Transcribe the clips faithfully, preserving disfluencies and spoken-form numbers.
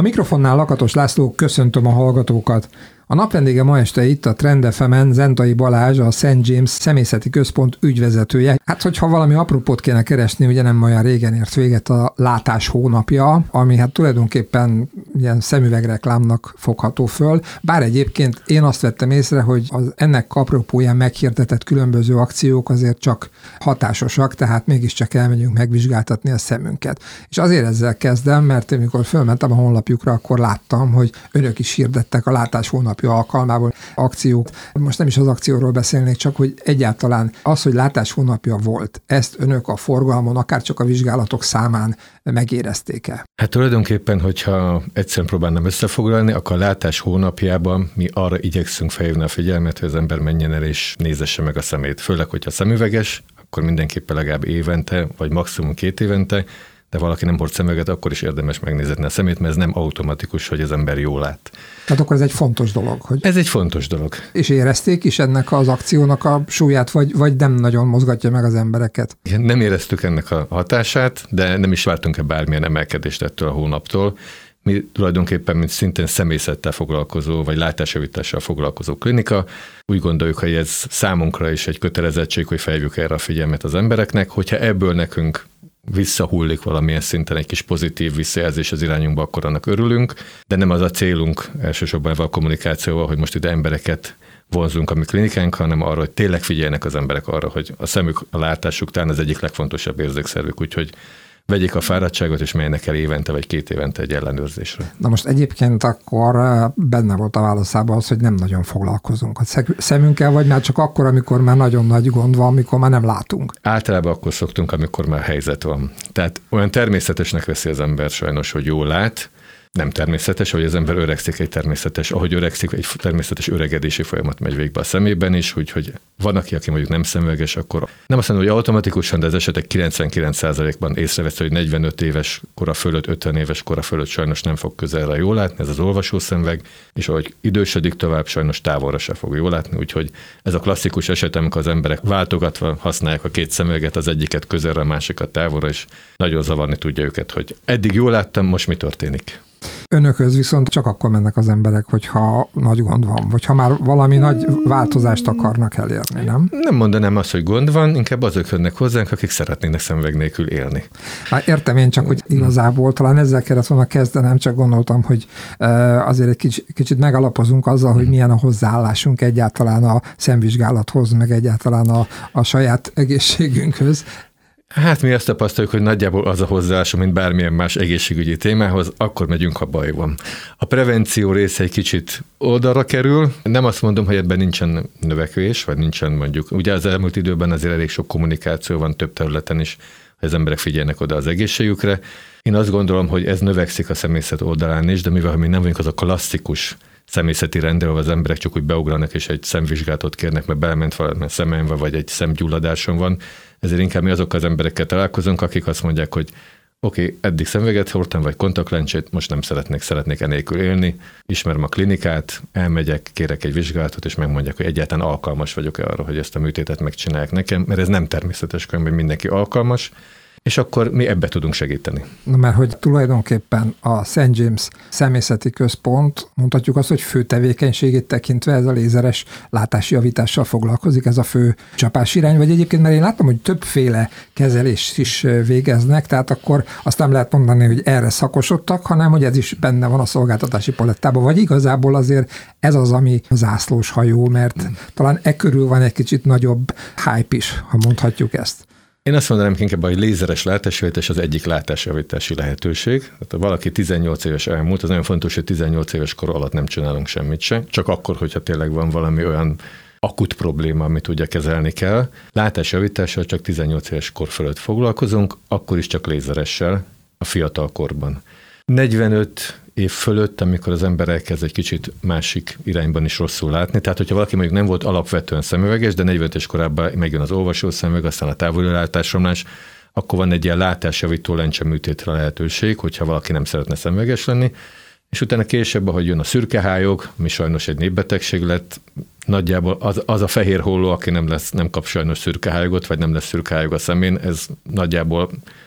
A mikrofonnál Lakatos László, köszöntöm a hallgatókat. A napvendége ma este itt a Trend ef emen Zentai Balázs, a Szent James Személyzeti Központ ügyvezetője. Hát, hogyha valami apropót kéne keresni, ugye nem olyan régen ért véget a látás hónapja, ami hát tulajdonképpen ilyen szemüvegreklámnak fogható föl. Bár egyébként én azt vettem észre, hogy az ennek apropóján meghirdetett különböző akciók azért csak hatásosak, tehát mégiscsak elmegyünk megvizsgáltatni a szemünket. És azért ezzel kezdem, mert amikor fölmentem a honlapjukra, akkor láttam, hogy önök is hirdettek a látás hónapja alkalmából akciók. Most nem is az akcióról beszélnék, csak hogy egyáltalán az, hogy látás hónapja volt, ezt önök a forgalmon, akár csak a vizsgálatok számán megérezték-e? Hát tulajdonképpen, hogyha egyszerűen próbálnám összefoglalni, akkor a látás hónapjában mi arra igyekszünk felhívni a figyelmet, hogy az ember menjen el és nézesse meg a szemét. Főleg, hogyha szemüveges, akkor mindenképpen legalább évente, vagy maximum két évente, de valaki nem hord szemüveget, akkor is érdemes megnézni a szemét, mert ez nem automatikus, hogy az ember jól lát. Tehát akkor ez egy fontos dolog. Hogy... Ez egy fontos dolog. És érezték is ennek az akciónak a súlyát, vagy, vagy nem nagyon mozgatja meg az embereket? Igen, nem éreztük ennek a hatását, de nem is vártunk-e bármilyen emelkedést ettől a hónaptól. Mi tulajdonképpen, mint szintén személyzettel foglalkozó, vagy látásjavítással foglalkozó klinika, úgy gondoljuk, hogy ez számunkra is egy kötelezettség, hogy felhívjuk erre a figyelmet az embereknek, hogyha ebből nekünk visszahullik valamilyen szinten egy kis pozitív visszajelzés az irányunkba, akkor annak örülünk, de nem az a célunk elsősorban a kommunikációval, hogy most ide embereket vonzunk a mi klinikánk, hanem arra, hogy tényleg figyeljenek az emberek arra, hogy a szemük, a látásuk talán az egyik legfontosabb érzékszervük, úgyhogy vegyék a fáradtságot, és menjenek el évente vagy két évente egy ellenőrzésre. Na most egyébként akkor benne volt a válaszában az, hogy nem nagyon foglalkozunk a szemünkkel, vagy már csak akkor, amikor már nagyon nagy gond van, amikor már nem látunk. Általában akkor szoktunk, amikor már helyzet van. Tehát olyan természetesnek veszi az ember sajnos, hogy jól lát, nem természetes, hogy az ember öregszik, egy természetes, ahogy öregszik, egy természetes öregedési folyamat megy végbe a szemében is, úgyhogy van, aki, aki mondjuk nem szemüveges, akkor nem azt mondom, hogy automatikusan, de az esetek kilencvenkilenc százalékban észrevesz, hogy negyvenöt éves kora fölött, ötven éves kora fölött sajnos nem fog közelre jól látni, ez az olvasószemüveg, és ahogy idősödik tovább, sajnos távolra se fog jól látni, úgyhogy ez a klasszikus eset, amikor az emberek váltogatva használják a két szemüveget, az egyiket közelre, a másikat távolra, és nagyon zavarni tudja őket, hogy eddig jól láttam, most mi történik. Önökhöz viszont csak akkor mennek az emberek, hogyha nagy gond van, vagy ha már valami nagy változást akarnak elérni, nem? Nem mondanám azt, hogy gond van, inkább azok jönnek hozzánk, akik szeretnének szemüveg nélkül élni. Hát értem én csak, hogy igazából talán ezzel kellett volna kezdenem, csak gondoltam, hogy azért egy kicsit, kicsit megalapozunk azzal, hogy milyen a hozzáállásunk egyáltalán a szemvizsgálathoz, meg egyáltalán a, a saját egészségünkhöz. Hát mi azt tapasztaljuk, hogy nagyjából az a hozzáállás, mint bármilyen más egészségügyi témához, akkor megyünk, ha baj van. A prevenció része egy kicsit oldalra kerül. Nem azt mondom, hogy ebben nincsen növekvés, vagy nincsen mondjuk. Ugye az elmúlt időben azért elég sok kommunikáció van több területen is, hogy az emberek figyelnek oda az egészségükre. Én azt gondolom, hogy ez növekszik a személyzet oldalán is, de mivel mi nem vagyunk az a klasszikus személyzeti rend, ahol az emberek csak úgy beugranak és egy szemvizsgálatot kérnek, mert belement valami szemem van, vagy egy szemgyulladáson van, ezért inkább mi azokkal az emberekkel találkozunk, akik azt mondják, hogy oké, okay, eddig szemüveget hordtam, vagy kontaktlencsét, most nem szeretnék, szeretnék enélkül élni, ismerem a klinikát, elmegyek, kérek egy vizsgálatot, és megmondják, hogy egyáltalán alkalmas vagyok-e arra, hogy ezt a műtétet megcsinálják nekem, mert ez nem természetes, hogy mindenki alkalmas, és akkor mi ebbe tudunk segíteni. Na, mert hogy tulajdonképpen a Szent James Személyzeti Központ, mondhatjuk azt, hogy fő tevékenységét tekintve ez a lézeres látásjavítással foglalkozik, ez a fő csapás irány, vagy egyébként, mert én láttam, hogy többféle kezelést is végeznek, tehát akkor azt nem lehet mondani, hogy erre szakosodtak, hanem hogy ez is benne van a szolgáltatási palettában, vagy igazából azért ez az, ami zászlós hajó, mert talán e körül van egy kicsit nagyobb hype is, ha mondhatjuk ezt. Én azt mondanám inkább, hogy lézeres látásjavítás az egyik látásjavítási lehetőség. Tehát ha valaki tizennyolc éves elmúlt, az nagyon fontos, hogy tizennyolc éves kor alatt nem csinálunk semmit se. Csak akkor, hogyha tényleg van valami olyan akut probléma, amit ugye kezelni kell. Látásjavítással csak tizennyolc éves kor fölött foglalkozunk, akkor is csak lézeressel a fiatal korban. negyvenöt év fölött, amikor az ember elkezd egy kicsit másik irányban is rosszul látni. Tehát, hogyha valaki mondjuk nem volt alapvetően szemüveges, de negyvenöt éves korában megjön az olvasó szemüveg, aztán a távoli látásromlás, akkor van egy ilyen látásjavító lencse műtétre lehetőség, hogyha valaki nem szeretne szemüveges lenni. És utána később, ahogy jön a szürkehályog, ami sajnos egy népbetegség lett, nagyjából az, az a fehér holló, aki nem, lesz, nem kap sajnos szürkehályogot, vagy nem lesz szürkehályog a szemén, ez nagyjából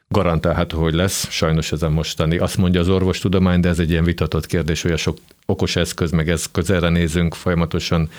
garantálható, hogy lesz. Sajnos ez a mostani. Azt mondja az orvostudomány, de ez egy ilyen vitatott kérdés, hogy a sok okos eszköz, meg ez közelre nézünk, folyamatosan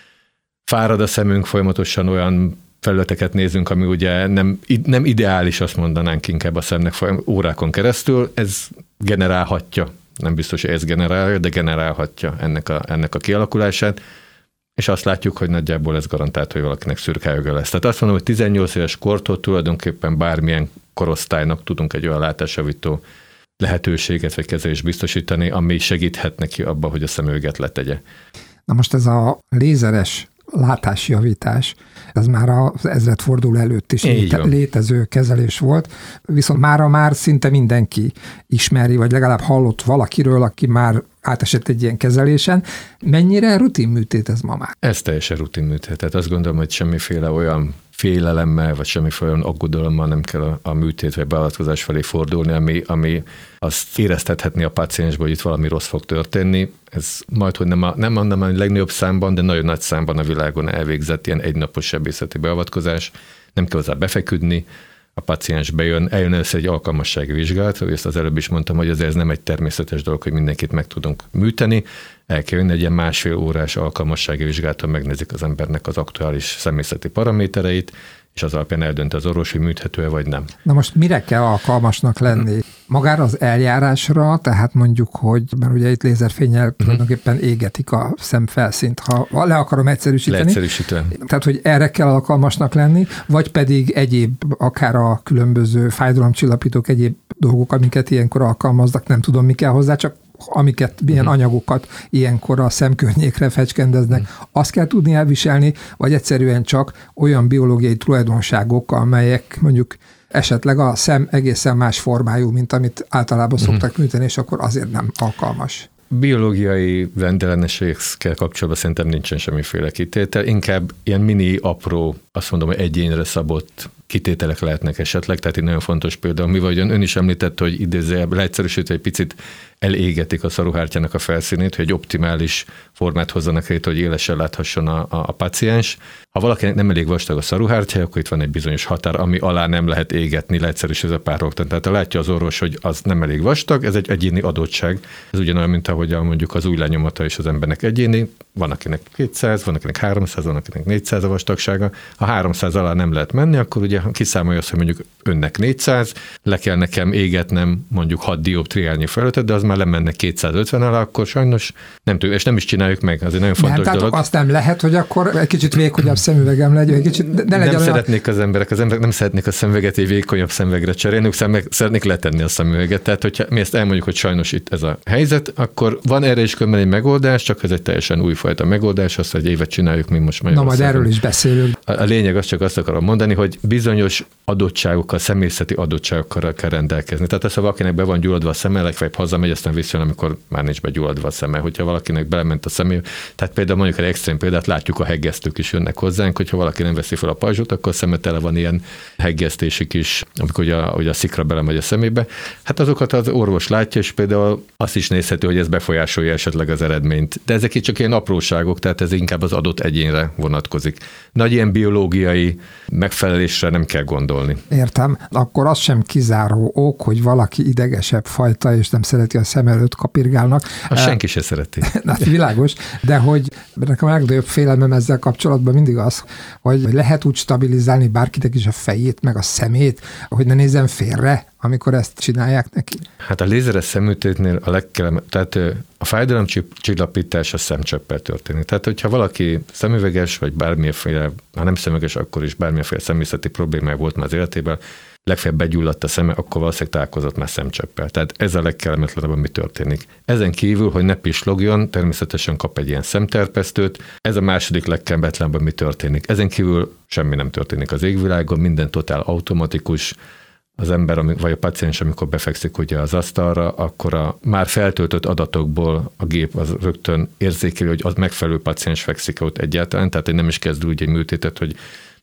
fárad a szemünk, folyamatosan olyan felületeket nézünk, ami ugye nem, nem ideális, azt mondanánk inkább a szemnek órákon keresztül. Ez generálhatja, nem biztos, hogy ez generálja, de generálhatja ennek a, ennek a kialakulását, és azt látjuk, hogy nagyjából ez garantált, hogy valakinek szürkájoga lesz. Tehát azt mondom, hogy tizennyolc éves kortól tulajdonképpen bármilyen korosztálynak tudunk egy olyan látásjavító lehetőséget vagy kezelést biztosítani, ami segíthet neki abba, hogy a szemüveget letegye. Na most ez a lézeres látásjavítás, ez már az ezredforduló előtt is léte, létező kezelés volt, viszont mára már szinte mindenki ismeri, vagy legalább hallott valakiről, aki már átesett egy ilyen kezelésen. Mennyire rutinműtét ez ma már? Ez teljesen rutinműtét. Tehát azt gondolom, hogy semmiféle olyan félelemmel, vagy semmiféle olyan aggodalommal nem kell a, a műtét vagy beavatkozás felé fordulni, ami, ami azt éreztethetni a páciensbe, hogy itt valami rossz fog történni. Ez majd, hogy nem a, nem mondom a legnagyobb számban, de nagyon nagy számban a világon elvégzett ilyen egynapos sebészeti beavatkozás. Nem kell hozzá befeküdni, a páciens bejön, eljön először egy alkalmassági vizsgálat, hogy ezt az előbb is mondtam, hogy ez nem egy természetes dolog, hogy mindenkit meg tudunk műteni. El kell jönni egy ilyen másfél órás alkalmassági vizsgálaton, megnézik az embernek az aktuális személyzeti paramétereit, és az alapján eldönt az orvos, hogy műthető-e vagy nem. Na most mire kell alkalmasnak lenni? Magára az eljárásra, tehát mondjuk, hogy, mert ugye itt lézerfénnyel tulajdonképpen égetik a szemfelszínt, ha le akarom egyszerűsíteni. Leegyszerűsíteni. Tehát, hogy erre kell alkalmasnak lenni, vagy pedig egyéb, akár a különböző fájdalomcsillapítók, egyéb dolgok, amiket ilyenkor alkalmaznak, nem tudom, mi kell hozzá, csak amiket, milyen uh-huh. anyagokat ilyenkor a szemkörnyékre fecskendeznek, uh-huh. azt kell tudni elviselni, vagy egyszerűen csak olyan biológiai tulajdonságok, amelyek mondjuk esetleg a szem egészen más formájú, mint amit általában uh-huh. szoktak műteni, és akkor azért nem alkalmas. Biológiai rendellenességekkel kapcsolatban szerintem nincsen semmiféle kitétel, inkább ilyen mini, apró, azt mondom, hogy egyénre szabott kitételek lehetnek esetleg, tehát egy nagyon fontos példa, mi vagy ön is említette, hogy idézőjelben leegyszerűsítve egy picit elégetik a szaruhártyának a felszínét, hogy egy optimális formát hozzanak létre, hogy élesen láthasson a, a, a páciens. Ha valakinek nem elég vastag a szaruhártya, akkor itt van egy bizonyos határ, ami alá nem lehet égetni, leegyszerűsítve pároltan. Tehát ha látja az orvos, hogy az nem elég vastag, ez egy egyéni adottság. Ez ugyanolyan, mint ahogy mondjuk az új lenyomata is az embernek egyéni. Van akinek kétszáz, van akinek háromszáz, van akinek négyszáz a vastagsága. Ha háromszáz alá nem lehet menni, akkor ugye kiszámolja azt, hogy mondjuk önnek négyszáz, le kell nekem égetnem mondjuk hat dioptriányi felületet, de az már lemenne kétszázötven alá, akkor sajnos nem tudjuk, és nem is csináljuk meg, azért nagyon fontos nem, dolog. Tehát azt nem lehet, hogy akkor egy kicsit vékonyabb szemüvegem legyen, egy kicsit, ne legyen nem olyan... szeretnék az emberek, az emberek nem szeretnék a szemüveget egy vékonyabb szemüvegre cserélni, meg szeretnék letenni a szemüveget. Tehát, hogyha mi ezt elmondjuk, hogy sajnos itt ez a helyzet, akkor van erre is különben egy megoldás, csak ez egy teljesen újfajta megoldás, azt, hogy évet csináljuk, mi most Magyarországon. Na, majd erről is beszélünk. A, a lényeg az, csak azt akarom mondani, hogy bizonyos adottságokkal, személyzeti adottságokkal kell rendelkezni. Tehát, ha valakinek be van gyulladva a szeme, legfeljebb hazamegy, aztán visszajön, amikor már nincs begyulladva a szeme. Hogyha valakinek belement a szemé, tehát például mondjuk egy extrém példát, látjuk, a heggesztők is jönnek hozzánk, hogyha valaki nem veszi fel a pajzsot, akkor a szeme tele van ilyen heggesztések is, amikor ugye a, ugye a szikra belemegy a szemébe. Hát azokat az orvos látja, és például azt is nézhető, hogy ez befolyásolja esetleg az eredményt. De ezek itt csak ilyen apróságok, tehát ez inkább az adott egyénre vonatkozik. Nagy ilyen biológiai megfelelésre nem kell gondolni. Értem. Akkor az sem kizáró ok, hogy valaki idegesebb fajta, és nem szereti a szem előtt kapirgálnak. Azt senki se szereti. Hát világos, de hogy nekem a legnagyobb félelmem ezzel kapcsolatban mindig az, hogy lehet úgy stabilizálni bárkinek is a fejét, meg a szemét, hogy ne nézzen félre, amikor ezt csinálják neki. Hát a lézeres szemműtétnél a legkelem, tehát a fájdalomcsillapítás a szemcsöppel történik. Tehát, hogyha valaki szemüveges, vagy bármilyenféle, ha nem szemüveges, akkor is bármilyenféle személyzeti problémája volt már az életében, legfeljebb begyulladt a szeme, akkor valószínűleg találkozott már szemcsöppel. Tehát ez a legkellemetlenebb, ami történik. Ezen kívül, hogy ne pislogjon, természetesen kap egy ilyen szemterpesztőt. Ez a második legkellemetlenebb, ami történik. Ezen kívül semmi nem történik az égvilágon, minden totál automatikus. Az ember, vagy a paciens, amikor befekszik ugye az asztalra, akkor a már feltöltött adatokból a gép az rögtön érzékeli, hogy az megfelelő paciens fekszik ott egyáltalán, tehát nem is kezd úgy egy műtétet, hogy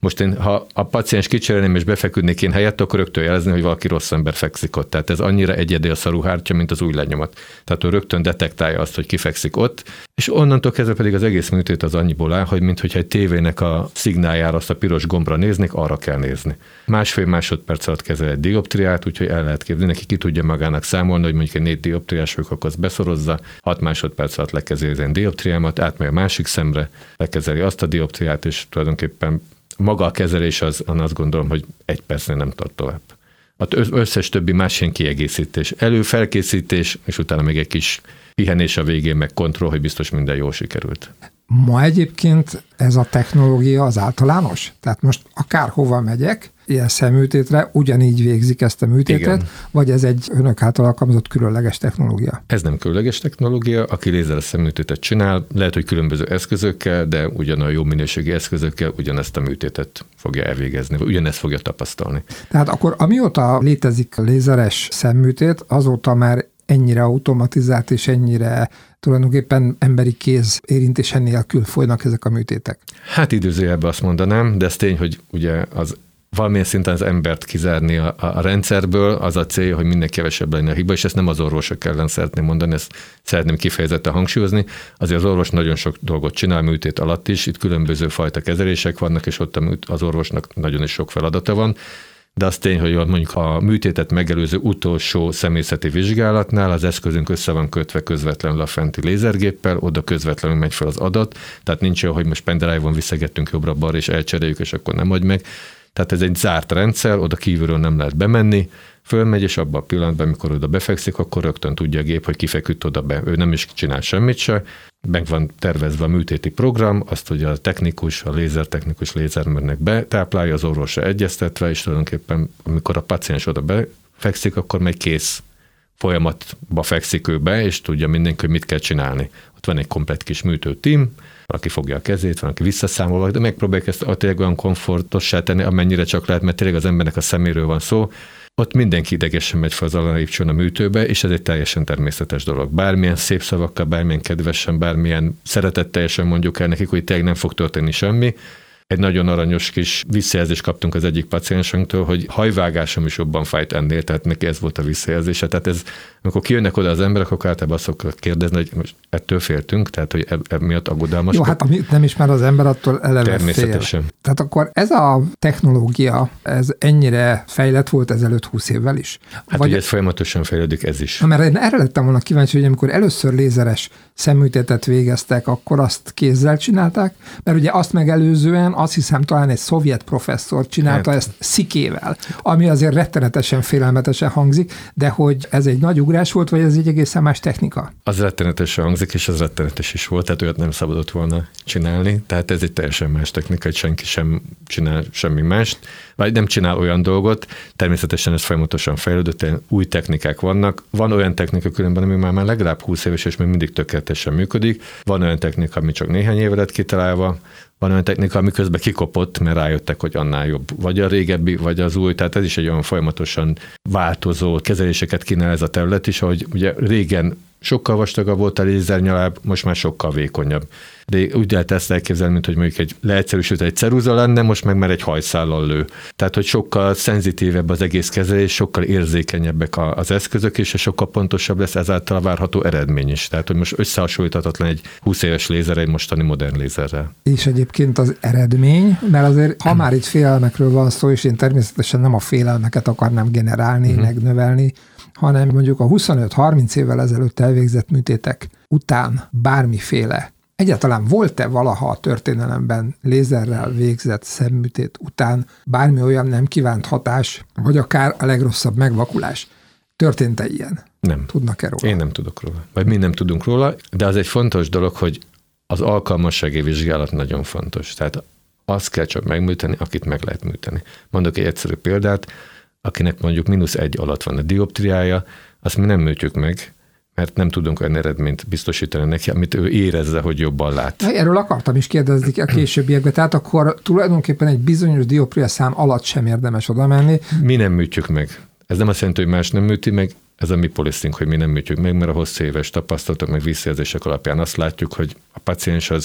Most én, ha a paciens kicserélném és befeküdnék én helyett, akkor rögtön jelezni, hogy valaki rossz ember fekszik ott. Tehát ez annyira egyedi a szaruhártya, mint az új lenyomat. Tehát ő rögtön detektálja azt, hogy ki fekszik ott, és onnantól kezdve pedig az egész műtét az annyiból áll, hogy minthogyha egy tévének a szignáljára azt a piros gombra néznék, arra kell nézni. Másfél másodperc alatt kezel egy dioptriát, úgyhogy el lehet képzelni, neki ki tudja magának számolni, hogy mondjuk egy négy dioptriás vagyok, akkor azt beszorozza, hat másodperc alatt lekezeli az én dioptriámat, átmegy a másik szemre, lekezeli azt a dioptriát, és tulajdonképpen maga a kezelés az, azt gondolom, hogy egy percnél nem tart tovább. Az összes többi más ilyen kiegészítés. Elő-felkészítés, és utána még egy kis pihenés a végén, meg kontroll, hogy biztos minden jól sikerült. Ma egyébként ez a technológia az általános? Tehát most akárhova megyek, ilyen szemműtétre, ugyanígy végzik ezt a műtétet, igen. Vagy ez egy önök által alkalmazott különleges technológia? Ez nem különleges technológia, aki lézeres szemműtétet csinál, lehet, hogy különböző eszközökkel, de ugyanolyan jó minőségi eszközökkel ugyanezt a műtétet fogja elvégezni, vagy ugyanezt fogja tapasztalni. Tehát akkor amióta létezik a lézeres szemműtét, azóta már ennyire automatizált és ennyire tulajdonképpen emberi kéz érintése nélkül folynak ezek a műtétek? Hát időzőjelben azt mondanám, de ez tény, hogy ugye az valamilyen szinten az embert kizárni a, a rendszerből, az a cél, hogy minél kevesebb legyen a hiba, és ezt nem az orvosok ellen szeretném mondani, ezt szeretném kifejezetten hangsúlyozni. Azért az orvos nagyon sok dolgot csinál műtét alatt is, itt különböző fajta kezelések vannak, és ott az orvosnak nagyon is sok feladata van. De az tény, hogy mondjuk a műtétet megelőző utolsó személyzeti vizsgálatnál az eszközünk össze van kötve közvetlenül a fenti lézergéppel, oda közvetlenül megy fel az adat, tehát nincs olyan, hogy most pendrive-on visszagettünk jobbra-balra és elcseréljük, és akkor nem adj meg. Tehát ez egy zárt rendszer, oda kívülről nem lehet bemenni, fölmegy, és abban a pillanatban, amikor oda befekszik, akkor rögtön tudja a gép, hogy kifeküdt oda be. Ő nem is csinál semmit se, meg van tervezve a műtéti program, azt ugye a technikus, a lézertechnikus lézermérnök betáplálja, az orvosra egyeztetve, és tulajdonképpen amikor a paciens oda befekszik, akkor meg kész folyamatba fekszik ő be, és tudja mindenki, hogy mit kell csinálni. Ott van egy komplett kis műtő tím, valaki fogja a kezét, van, aki visszaszámol, de megpróbáljuk ezt tényleg olyan komfortossá tenni, amennyire csak lehet, mert tényleg az embernek a szeméről van szó. Ott mindenki idegesen megy fel az alanépcsőn a műtőbe, és ez egy teljesen természetes dolog. Bármilyen szép szavakkal, bármilyen kedvesen, bármilyen szeretetteljesen mondjuk el nekik, hogy tényleg nem fog történni semmi. Egy nagyon aranyos kis visszajelzést kaptunk az egyik paciensünktől, hogy hajvágásom is jobban fájt ennél, tehát neki ez volt a visszajelzése. Tehát ez, amikor kijönnek oda az emberek, akkor általában azt szoktak kérdezni, hogy most ettől féltünk, tehát hogy emiatt aggodalmas. Jó, hát amit nem ismer az ember, attól eleve természetesen. Fél. Tehát akkor ez a technológia, ez ennyire fejlett volt ezelőtt húsz évvel is? Hát Vagy... ugye ez folyamatosan fejlődik, ez is. Na, mert én erre lettem volna kíváncsi, hogy amikor először lézeres szemműtétet végeztek, akkor azt kézzel csinálták, mert ugye azt megelőzően azt hiszem talán egy szovjet professzor csinálta hát. ezt szikével, ami azért rettenetesen félelmetesen hangzik, de hogy ez egy nagy ugrás volt, vagy ez egy egészen más technika? Az rettenetesen hangzik, és az rettenetes is volt, tehát olyat nem szabadott volna csinálni, tehát ez egy teljesen más technika, hogy senki sem csinál semmi mást, vagy nem csinál olyan dolgot, természetesen ez folyamatosan fejlődött, új technikák vannak, van olyan technika különben, ami már, már legalább húsz éves, és még mindig tökéletesen működik, van olyan technika, ami csak néhány éve lett kitalálva, van olyan technika, ami közben kikopott, mert rájöttek, hogy annál jobb. Vagy a régebbi, vagy az új, tehát ez is egy olyan folyamatosan változó kezeléseket kínál ez a terület is, ahogy ugye régen sokkal vastagabb volt a lézernyaláb, most már sokkal vékonyabb. De úgy lehet ezt elképzelni, mint hogy mondjuk egy leegyszerűsült egy ceruza lenne, most meg már egy hajszállal lő. Tehát, hogy sokkal szenzitívebb az egész kezelés, sokkal érzékenyebbek az eszközök, és sokkal pontosabb lesz ezáltal a várható eredmény is. Tehát, hogy most összehasonlíthatatlan egy húsz éves lézer egy mostani modern lézerrel. És egyébként az eredmény, mert azért, ha már itt félelmekről van szó, és én természetesen nem a félelmeket akarnám generálni, uh-huh. megnövelni, hanem mondjuk a huszonöt-harminc évvel ezelőtt elvégzett műtétek után bármiféle. Egyáltalán volt-e valaha a történelemben lézerrel végzett szemműtét után bármi olyan nem kívánt hatás, vagy akár a legrosszabb megvakulás? Történt-e ilyen? Nem. Tudnak-e róla? Én nem tudok róla. Vagy mi nem tudunk róla, de az egy fontos dolog, hogy az alkalmassági vizsgálat nagyon fontos. Tehát azt kell csak megműteni, akit meg lehet műteni. Mondok egy egyszerű példát, akinek mondjuk mínusz egy alatt van a dioptriája, azt mi nem műtjük meg, mert nem tudunk olyan eredményt biztosítani neki, amit ő érezze, hogy jobban lát. Erről akartam is kérdezni a későbbiekben, tehát akkor tulajdonképpen egy bizonyos dioptria szám alatt sem érdemes oda menni. Mi nem műtjük meg. Ez nem azt jelenti, hogy más nem műti meg, ez a mi policyünk, hogy mi nem műtjük meg, mert a hosszú éves tapasztalatok, meg visszajelzések alapján azt látjuk, hogy a paciens az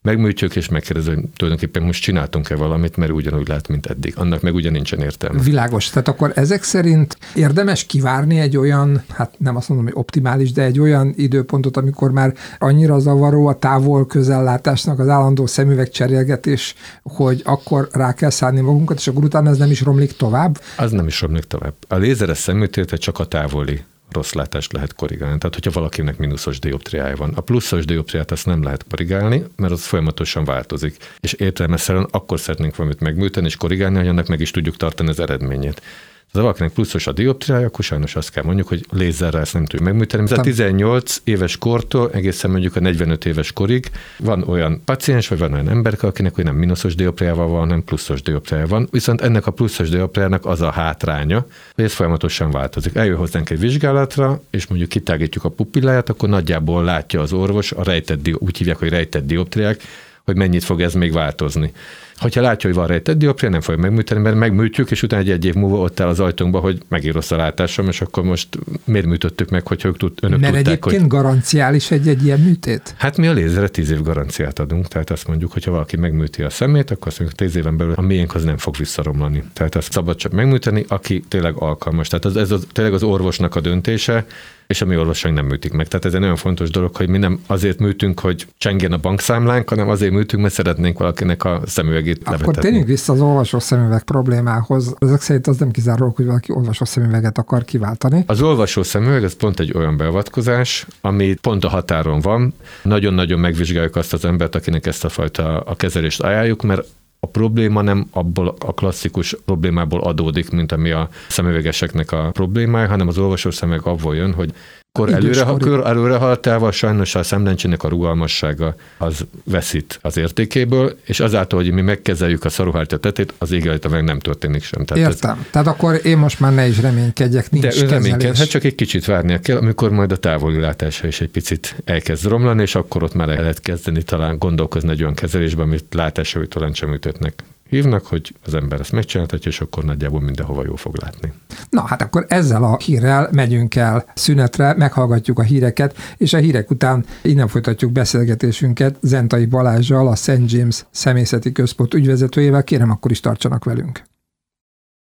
megműtjük, és megkérdező, hogy tulajdonképpen most csináltunk-e valamit, mert ugyanúgy lát, mint eddig. Annak meg ugyan nincsen értelme. Világos. Tehát akkor ezek szerint érdemes kivárni egy olyan, hát nem azt mondom, hogy optimális, de egy olyan időpontot, amikor már annyira zavaró a távol-közellátásnak az állandó szemüveg cserélgetés, hogy akkor rá kell szállni magunkat, és akkor utána ez nem is romlik tovább? Az nem is romlik tovább. A lézeres szemműtétet csak a távoli rossz látást lehet korrigálni. Tehát, hogyha valakinek mínuszos dioptriája van. A pluszos dioptriát azt nem lehet korrigálni, mert az folyamatosan változik. És értelemszerűen akkor szeretnénk valamit megműteni és korrigálni, hogy annak meg is tudjuk tartani az eredményét. Ha valakinek pluszos a dioptriája, akkor sajnos azt kell mondjuk, hogy lézerrel ezt nem tudjuk megműteni. Ez a tizennyolc éves kortól egészen mondjuk a negyvenöt éves korig van olyan paciens, vagy van olyan ember, akinek hogy nem mínuszos dioptriával van, hanem pluszos dioptriája van. Viszont ennek a pluszos dioptriának az a hátránya, hogy ez folyamatosan változik. Eljön hozzánk egy vizsgálatra, és mondjuk kitágítjuk a pupilláját, akkor nagyjából látja az orvos, a rejtett, úgy hívják, hogy rejtett dioptriák, hogy mennyit fog ez még változni. Hogyha látja, hogy van rejtett dioptria, nem fogja megműteni, mert megműtjük, és utána egy-egy év múlva ott áll az ajtónkba, hogy megint rossz a látásom, és akkor most miért műtöttük meg, hogyha ők tud, önök mert tudták, egyébként hogy... garanciális egy-egy ilyen műtét? Hát mi a lézerre tíz év garanciát adunk, tehát azt mondjuk, hogyha valaki megműti a szemét, akkor azt mondjuk tíz éven belül a miénk az nem fog visszaromlani. Tehát azt szabad csak megműteni, aki tényleg alkalmas. Tehát az, ez az, tényleg az orvosnak a döntése, és a mi orvosaink nem műtik meg. Tehát ez egy nagyon fontos dolog, hogy mi nem azért műtünk, hogy csengjen a bankszámlánk, hanem azért műtünk, mert szeretnénk valakinek a szemüvegét levetetni. Akkor térjünk vissza az olvasós szemüveg problémához. Ezek szerint az nem kizárólag, hogy valaki olvasós szemüveget akar kiváltani. Az olvasó szemüveg, ez pont egy olyan beavatkozás, ami pont a határon van. Nagyon-nagyon megvizsgáljuk azt az embert, akinek ezt a fajta a kezelést ajánljuk, mert a probléma nem abból a klasszikus problémából adódik, mint ami a szemüvegeseknek a problémája, hanem az olvasó szemüveg abból jön, hogy akkor előre, előre haltával sajnos a szemlencsének a rugalmassága az veszít az értékéből, és azáltal, hogy mi megkezeljük a szaruhártya tetét, az égelete meg nem történik sem. Tehát értem. Ez... Tehát akkor én most már ne is reménykedjek, nincs kezelés. De reménykedhet, csak egy kicsit várnia kell, amikor majd a távoli látása is egy picit elkezd romlani, és akkor ott már el lehet kezdeni talán gondolkozni egy olyan kezelésben, amit látásjavító lencseműtétnek hívnak, hogy az ember ezt megcsináltatja, és akkor nagyjából mindenhova jól fog látni. Na, hát akkor ezzel a hírrel megyünk el szünetre, meghallgatjuk a híreket, és a hírek után innen folytatjuk beszélgetésünket Zentai Balázssal, a Szent James Szemészeti Központ ügyvezetőjével. Kérem, akkor is tartsanak velünk.